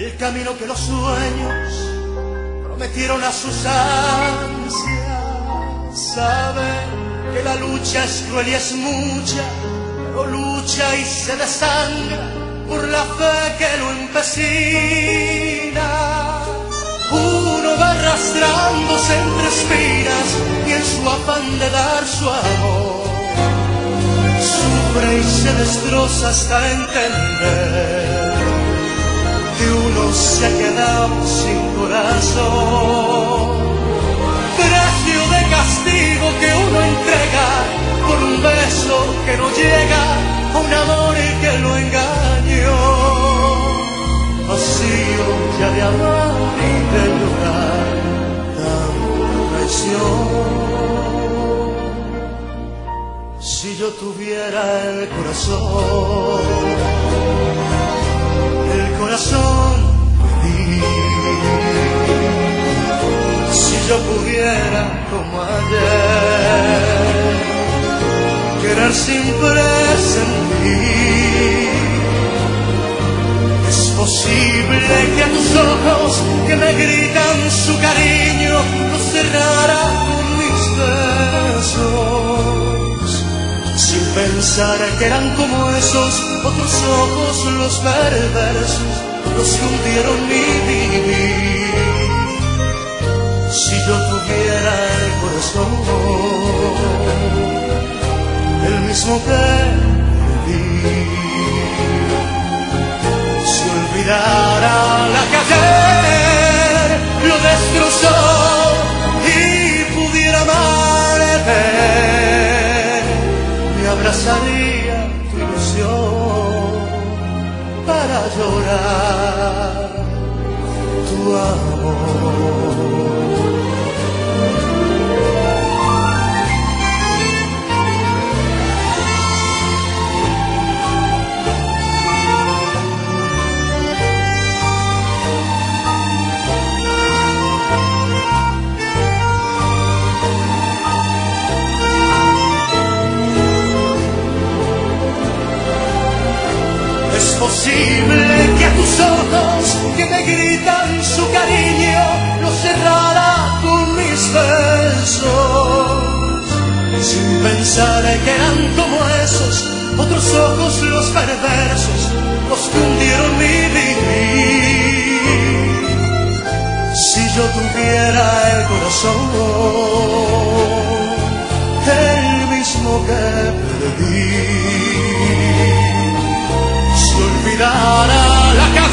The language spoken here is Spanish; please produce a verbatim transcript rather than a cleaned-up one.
el camino que los sueños prometieron a sus ansias. Saben que la lucha es cruel y es mucha, pero lucha y se desangra por la fe que lo empecina. Uno va arrastrándose entre espinas y en su afán de dar su amor sufre y se destroza hasta entender que uno se ha quedado sin corazón. Precio de castigo que uno entrega por un beso que no llega, a un amor que lo engañó. Vacío ya de amar y de llorar tanta traición. Si yo tuviera el corazón, el corazón si yo pudiera como ayer querer sin presentir, es posible que a tus ojos que me gritan su cariño los cerrara con mis besos, sin pensar que eran como esos otros ojos los perversos, los que hundieron mi vivir. Si yo tuviera el corazón, el mismo que perdí, si olvidara la que ayer lo destrozó y pudiera amarte, me abrazaría tu ilusión para llorar tu amor. Es posible que a tus ojos que me gritan su cariño los cerrara con mis besos, sin pensar que eran como esos otros ojos los perversos, los que hundieron mi vivir. Si yo tuviera el corazón, el mismo que perdí, olvidara la cabeza